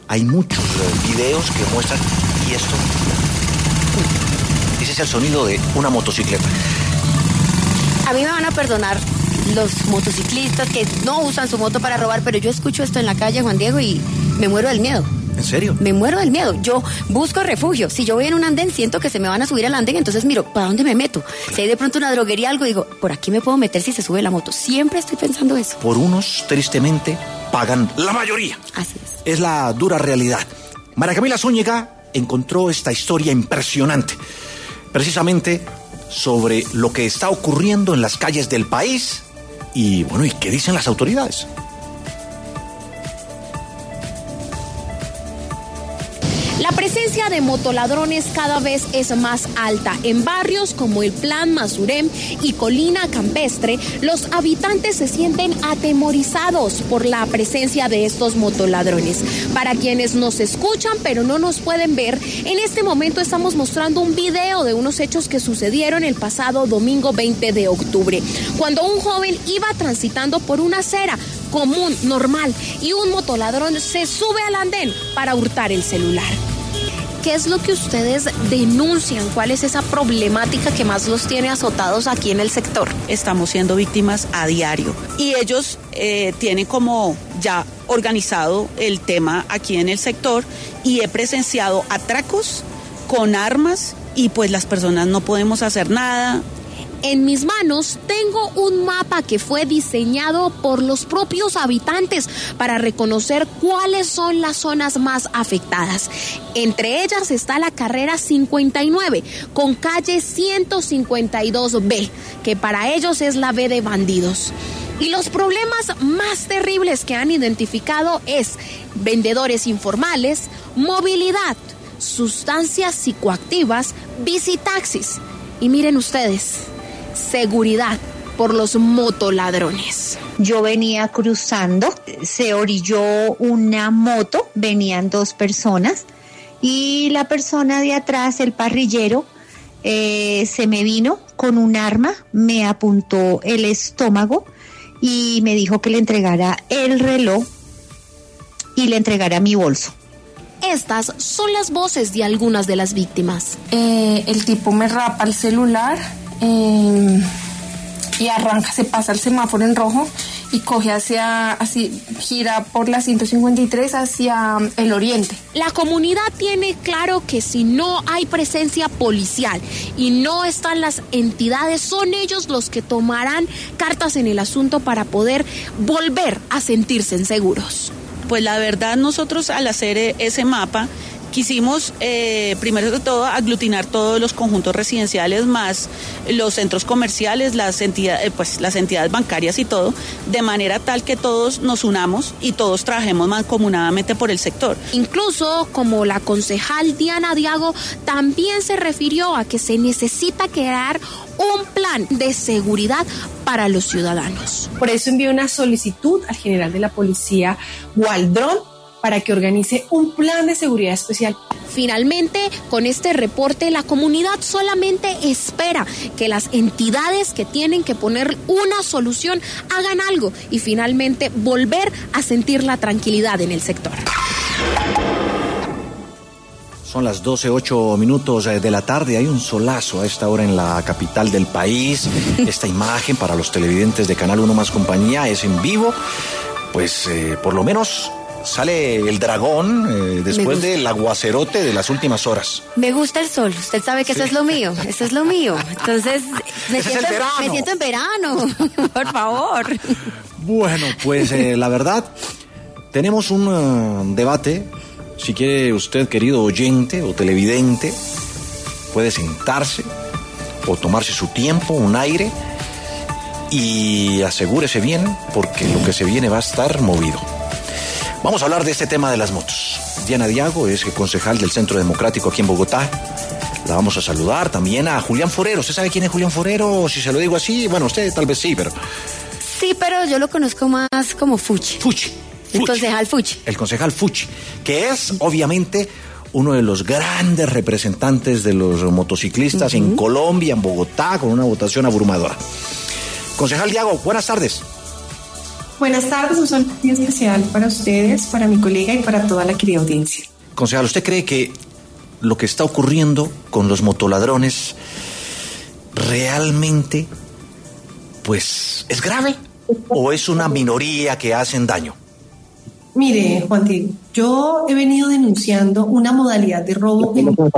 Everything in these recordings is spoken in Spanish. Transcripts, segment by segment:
hay muchos videos que muestran, y esto, ese es el sonido de una motocicleta. A mí me van a perdonar los motociclistas que no usan su moto para robar, pero yo escucho esto en la calle, Juan Diego, y me muero del miedo. ¿En serio? Me muero del miedo. Yo busco refugio. Si yo voy en un andén, siento que se me van a subir al andén, entonces miro, ¿para dónde me meto? Si hay de pronto una droguería, algo, digo, por aquí me puedo meter si se sube la moto. Siempre estoy pensando eso. Por unos, tristemente, pagan la mayoría. Así es. Es la dura realidad. María Camila Zúñiga encontró esta historia impresionante, precisamente sobre lo que está ocurriendo en las calles del país y, bueno, ¿y qué dicen las autoridades? La presencia de motoladrones cada vez es más alta. En barrios como el Plan Masurem y Colina Campestre, los habitantes se sienten atemorizados por la presencia de estos motoladrones. Para quienes nos escuchan pero no nos pueden ver, en este momento estamos mostrando un video de unos hechos que sucedieron el pasado domingo 20 de octubre, cuando un joven iba transitando por una acera común, normal, y un motoladrón se sube al andén para hurtar el celular. ¿Qué es lo que ustedes denuncian? ¿Cuál es esa problemática que más los tiene azotados aquí en el sector? Estamos siendo víctimas a diario y ellos tienen como ya organizado el tema aquí en el sector y he presenciado atracos con armas y pues las personas no podemos hacer nada. En mis manos tengo un mapa que fue diseñado por los propios habitantes para reconocer cuáles son las zonas más afectadas. Entre ellas está la carrera 59 con calle 152B, que para ellos es la B de bandidos. Y los problemas más terribles que han identificado es vendedores informales, movilidad, sustancias psicoactivas, bicitaxis. Y miren ustedes, seguridad por los motoladrones. Yo venía cruzando, se orilló una moto, venían 2 personas y la persona de atrás, el parrillero, se me vino con un arma, me apuntó el estómago y me dijo que le entregara el reloj y le entregara mi bolso. Estas son las voces de algunas de las víctimas. El tipo me rapa el celular y arranca, se pasa el semáforo en rojo y coge gira por la 153 hacia el oriente. La comunidad tiene claro que si no hay presencia policial y no están las entidades, son ellos los que tomarán cartas en el asunto para poder volver a sentirse seguros. Pues la verdad, nosotros al hacer ese mapa quisimos, primero de todo, aglutinar todos los conjuntos residenciales más los centros comerciales, las entidades bancarias y todo, de manera tal que todos nos unamos y todos trabajemos mancomunadamente por el sector. Incluso, como la concejal Diana Diago también se refirió a que se necesita crear un plan de seguridad para los ciudadanos. Por eso envié una solicitud al general de la policía, Waldrón, para que organice un plan de seguridad especial. Finalmente, con este reporte, la comunidad solamente espera que las entidades que tienen que poner una solución hagan algo y finalmente volver a sentir la tranquilidad en el sector. Son las 12:08 de la tarde, hay un solazo a esta hora en la capital del país. Esta imagen para los televidentes de Canal 1 Más Compañía es en vivo, pues por lo menos sale el dragón después del aguacerote de las últimas horas. Me gusta el sol, usted sabe que sí. Eso es lo mío. Entonces, me siento en verano, por favor. Bueno, pues la verdad, tenemos un debate. Si quiere usted, querido oyente o televidente, puede sentarse o tomarse su tiempo, un aire, y asegúrese bien, porque lo que se viene va a estar movido. Vamos a hablar de este tema de las motos. Diana Diago es concejal del Centro Democrático aquí en Bogotá. La vamos a saludar. También a Julián Forero. ¿Usted sabe quién es Julián Forero? Si se lo digo así, bueno, usted tal vez sí, pero... Sí, pero yo lo conozco más como Fuchi. El concejal Fuchi. El concejal Fuchi, que es obviamente uno de los grandes representantes de los motociclistas en Colombia, en Bogotá, con una votación abrumadora. Concejal Diago, buenas tardes. Buenas tardes, un saludo muy especial para ustedes, para mi colega y para toda la querida audiencia. Concejal, ¿usted cree que lo que está ocurriendo con los motoladrones realmente, pues, es grave? ¿O es una minoría que hacen daño? Mire, Juan Diego, yo he venido denunciando una modalidad de robo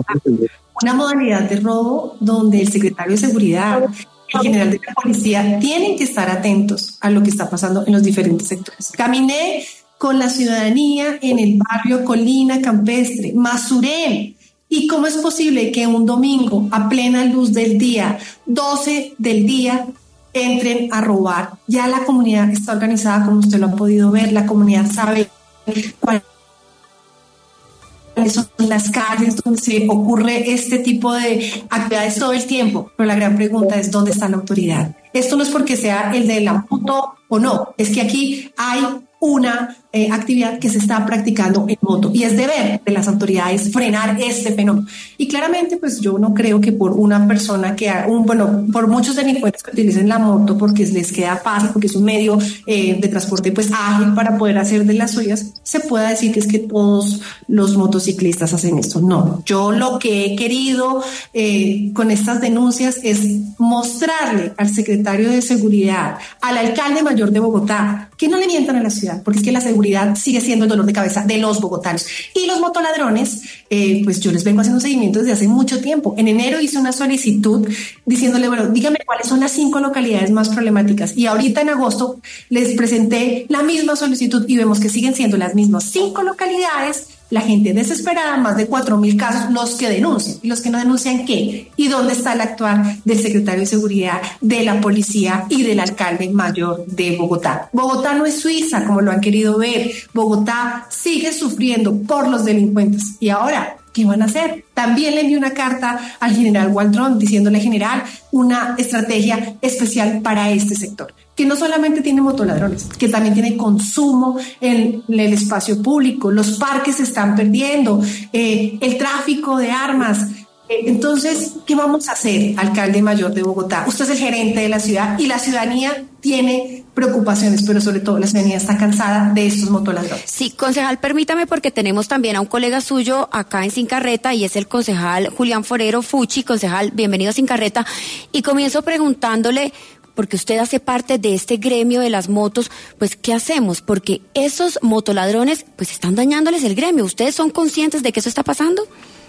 donde el secretario de Seguridad, el general de la policía, tienen que estar atentos a lo que está pasando en los diferentes sectores. Caminé con la ciudadanía en el barrio Colina Campestre, Masurén. ¿Y cómo es posible que un domingo a plena luz del día, 12 del día, entren a robar? Ya la comunidad está organizada, como usted lo ha podido ver, la comunidad sabe cuáles son las calles donde se ocurre este tipo de actividades todo el tiempo, pero la gran pregunta es ¿dónde está la autoridad? Esto no es porque sea el de la moto o no, es que aquí hay una actividad que se está practicando en moto y es deber de las autoridades frenar este fenómeno. Y claramente, pues yo no creo que por una persona por muchos delincuentes que utilicen la moto porque les queda fácil, porque es un medio de transporte pues ágil para poder hacer de las suyas, se pueda decir que es que todos los motociclistas hacen esto. No, yo lo que he querido con estas denuncias es mostrarle al secretario de Seguridad, al alcalde mayor de Bogotá, que no le mientan a la ciudad, porque es que la seguridad sigue siendo el dolor de cabeza de los bogotanos. Y los motoladrones, pues yo les vengo haciendo un seguimiento desde hace mucho tiempo. En enero hice una solicitud diciéndole, bueno, dígame cuáles son las 5 localidades más problemáticas. Y ahorita en agosto les presenté la misma solicitud y vemos que siguen siendo las mismas 5 localidades. La gente desesperada, más de 4.000 casos, los que denuncian. ¿Y los que no denuncian qué? ¿Y dónde está el actuar del secretario de Seguridad, de la policía y del alcalde mayor de Bogotá? Bogotá no es Suiza, como lo han querido ver. Bogotá sigue sufriendo por los delincuentes. Y ahora, ¿qué van a hacer? También le envié una carta al general Waldron diciéndole, general, una estrategia especial para este sector, que no solamente tiene motoladrones, que también tiene consumo en el espacio público, los parques se están perdiendo, el tráfico de armas. Entonces, ¿qué vamos a hacer, alcalde mayor de Bogotá? Usted es el gerente de la ciudad y la ciudadanía tiene preocupaciones, pero sobre todo la ciudadanía está cansada de estos motoladrones. Sí, concejal, permítame porque tenemos también a un colega suyo acá en Sin Carreta y es el concejal Julián Forero Fuchi. Concejal, bienvenido a Sin Carreta. Y comienzo preguntándole, porque usted hace parte de este gremio de las motos, pues ¿qué hacemos? Porque esos motoladrones pues están dañándoles el gremio. ¿Ustedes son conscientes de que eso está pasando?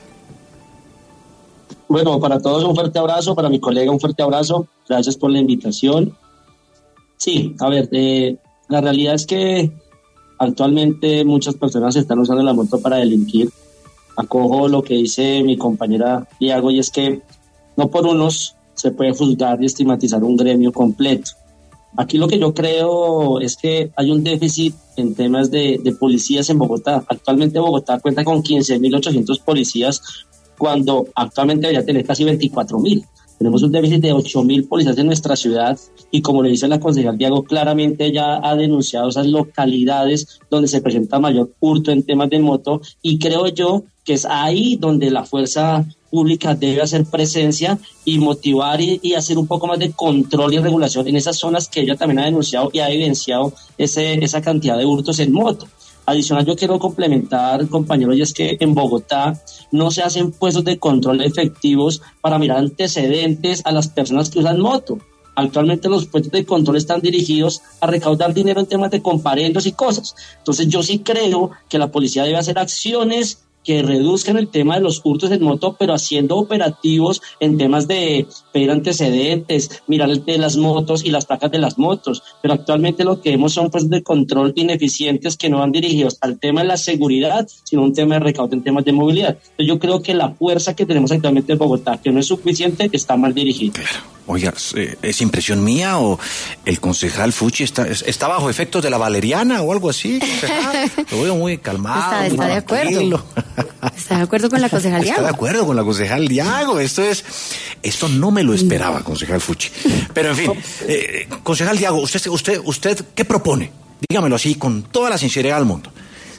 Bueno, para todos un fuerte abrazo, para mi colega un fuerte abrazo, gracias por la invitación. Sí, a ver, la realidad es que actualmente muchas personas están usando la moto para delinquir. Acojo lo que dice mi compañera Diago y es que no por unos se puede juzgar y estigmatizar un gremio completo. Aquí lo que yo creo es que hay un déficit en temas de policías en Bogotá. Actualmente Bogotá cuenta con 15.800 policías cuando actualmente debería tener casi 24.000. Tenemos un déficit de 8.000 policías en nuestra ciudad y como le dice la concejal Diago, claramente ella ha denunciado esas localidades donde se presenta mayor hurto en temas de moto y creo yo que es ahí donde la fuerza pública debe hacer presencia y motivar y hacer un poco más de control y regulación en esas zonas que ella también ha denunciado y ha evidenciado esa cantidad de hurtos en moto. Adicional, yo quiero complementar, compañeros, y es que en Bogotá no se hacen puestos de control efectivos para mirar antecedentes a las personas que usan moto. Actualmente los puestos de control están dirigidos a recaudar dinero en temas de comparendos y cosas. Entonces yo sí creo que la policía debe hacer acciones que reduzcan el tema de los hurtos en moto, pero haciendo operativos en temas de pedir antecedentes, mirar el de las motos y las placas de las motos. Pero actualmente lo que vemos son pues de control ineficientes que no van dirigidos al tema de la seguridad, sino un tema de recaudo en temas de movilidad. Entonces yo creo que la fuerza que tenemos actualmente en Bogotá, que no es suficiente, está mal dirigida. Claro. Oiga, ¿es impresión mía o el concejal Fuchi está bajo efectos de la valeriana o algo así? Lo veo muy calmado. Está de acuerdo. ¿Está de acuerdo con la concejal Diago? Está de acuerdo con la concejal Diago. Esto no me lo esperaba, concejal Fuchi. Pero en fin, concejal Diago, ¿usted qué propone? Dígamelo así, con toda la sinceridad del mundo.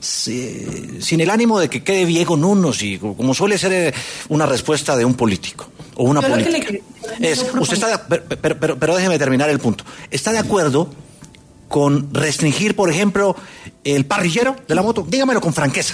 Sin el ánimo de que quede bien con unos y como suele ser una respuesta de un político o una política. Usted está pero déjeme terminar el punto. ¿Está de acuerdo con restringir, por ejemplo, el parrillero de la moto? Dígamelo con franqueza.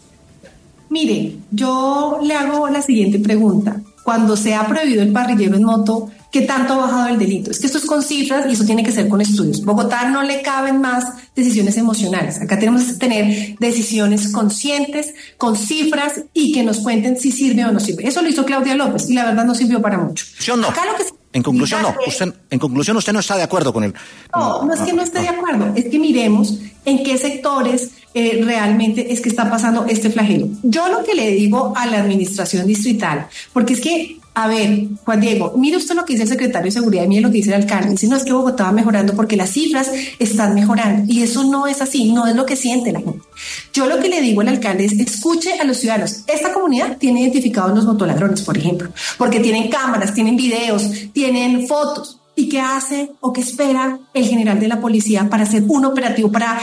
Mire, yo le hago la siguiente pregunta. Cuando se ha prohibido el parrillero en moto, ¿qué tanto ha bajado el delito? Es que esto es con cifras y eso tiene que ser con estudios. Bogotá no le caben más decisiones emocionales. Acá tenemos que tener decisiones conscientes, con cifras y que nos cuenten si sirve o no sirve. Eso lo hizo Claudia López y la verdad no sirvió para mucho. ¿Sí o no? Acá lo que en conclusión, no. En conclusión, usted no está de acuerdo con el... No es que no esté de acuerdo. Es que miremos en qué sectores realmente es que está pasando este flagelo. Yo lo que le digo a la administración distrital, porque es que, a ver, Juan Diego, mire usted lo que dice el secretario de Seguridad y mire lo que dice el alcalde. Dice, no, es que Bogotá va mejorando porque las cifras están mejorando. Y eso no es así, no es lo que siente la gente. Yo lo que le digo al alcalde es, escuche a los ciudadanos. Esta comunidad tiene identificados los motoladrones, por ejemplo, porque tienen cámaras, tienen videos, tienen fotos. ¿Y qué hace o qué espera el general de la policía para hacer un operativo para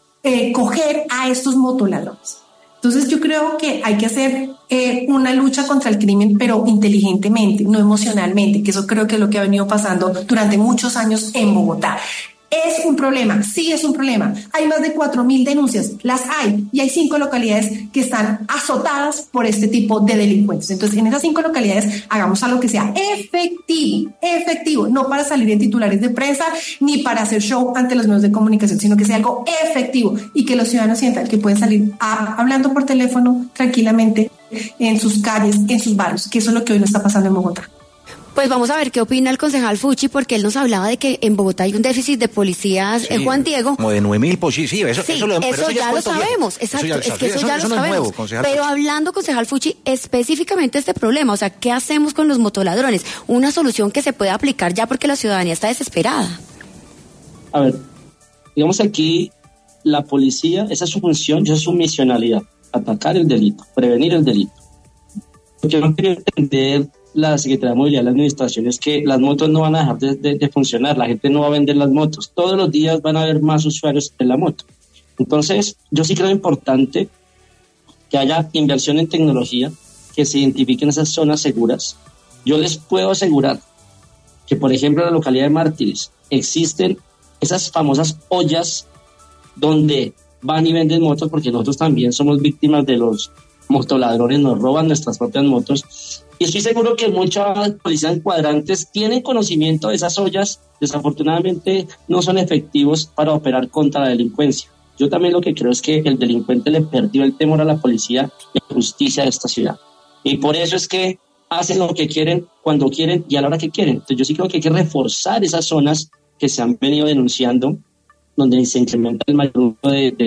coger a estos motoladrones? Entonces yo creo que hay que hacer una lucha contra el crimen, pero inteligentemente, no emocionalmente, que eso creo que es lo que ha venido pasando durante muchos años en Bogotá. ¿Es un problema? Sí, es un problema. Hay más de 4.000 denuncias, las hay, y hay 5 localidades que están azotadas por este tipo de delincuentes. Entonces, en esas 5 localidades, hagamos algo que sea efectivo, no para salir en titulares de prensa, ni para hacer show ante los medios de comunicación, sino que sea algo efectivo y que los ciudadanos sientan que pueden salir hablando por teléfono tranquilamente en sus calles, en sus barrios, que eso es lo que hoy no está pasando en Bogotá. Pues vamos a ver qué opina el concejal Fucci, porque él nos hablaba de que en Bogotá hay un déficit de policías, sí, Juan Diego. Como de 9.000 policías, sí, eso ya lo sabemos, exacto, es que eso ya lo sabemos. Pero hablando, concejal Fucci, específicamente este problema, o sea, ¿qué hacemos con los motoladrones? Una solución que se puede aplicar ya porque la ciudadanía está desesperada. A ver, digamos aquí, la policía, esa es su función, esa es su misionalidad, atacar el delito, prevenir el delito. Yo no quiero entender la Secretaría de Movilidad de la Administración es que las motos no van a dejar de funcionar, la gente no va a vender las motos, todos los días van a haber más usuarios de la moto. Entonces, yo sí creo importante que haya inversión en tecnología, que se identifiquen esas zonas seguras. Yo les puedo asegurar que, por ejemplo, en la localidad de Mártires existen esas famosas ollas donde van y venden motos, porque nosotros también somos víctimas de los motoladrones, nos roban nuestras propias motos. Y estoy seguro que muchas policías en cuadrantes tienen conocimiento de esas ollas, desafortunadamente no son efectivos para operar contra la delincuencia. Yo también lo que creo es que el delincuente le perdió el temor a la policía y la justicia de esta ciudad. Y por eso es que hacen lo que quieren, cuando quieren y a la hora que quieren. Entonces yo sí creo que hay que reforzar esas zonas que se han venido denunciando, donde se incrementa el mayor número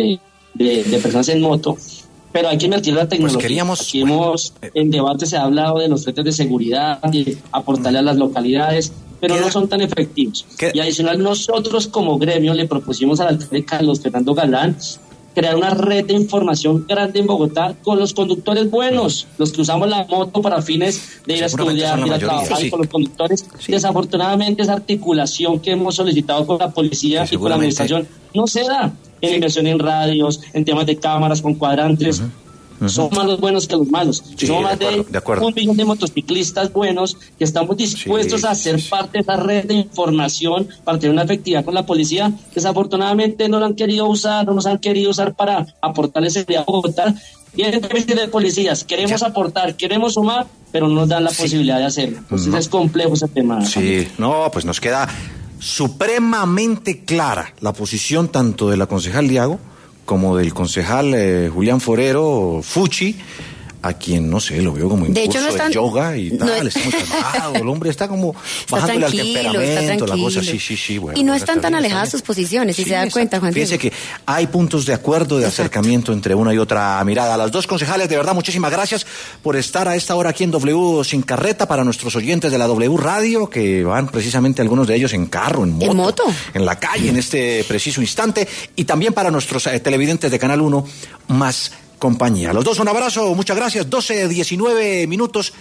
de personas en moto. Pero hay que invertir en la tecnología. Aquí en debate se ha hablado de los frentes de seguridad, de aportarle a las localidades, pero no son tan efectivos. Y adicional, nosotros como gremio le propusimos al alcalde Carlos Fernando Galán crear una red de información grande en Bogotá con los conductores buenos, los que usamos la moto para fines de ir a estudiar, ir a trabajar, y con los conductores. Sí. Desafortunadamente, esa articulación que hemos solicitado con la policía y con la administración no se da. En inversión en radios, en temas de cámaras con cuadrantes. Son más los buenos que los malos. Sí, somos más de 1 millón de motociclistas buenos que estamos dispuestos a ser parte de esa red de información para tener una efectividad con la policía. Desafortunadamente no la han querido usar, no nos han querido usar para aportarle seguridad a Bogotá. Y en términos de policías, queremos aportar, queremos sumar, pero no nos dan la posibilidad de hacerlo. Entonces es complejo ese tema. Sí, no, pues nos queda supremamente clara la posición tanto de la concejal Diago como del concejal Julián Forero Fucci, a quien, no sé, lo veo como en curso de yoga y tal, está muy calmado, el hombre está como bajándole al temperamento, la cosa, sí, bueno. Y no están tan alejadas sus posiciones, si se da cuenta, Juan Diego. Fíjense que hay puntos de acuerdo, de acercamiento entre una y otra mirada. A las dos concejales, de verdad, muchísimas gracias por estar a esta hora aquí en W Sin Carreta, para nuestros oyentes de la W Radio, que van precisamente algunos de ellos en carro, en moto, en la calle, en este preciso instante, y también para nuestros televidentes de Canal 1, más compañía. Los dos un abrazo, muchas gracias, 12:19 minutos.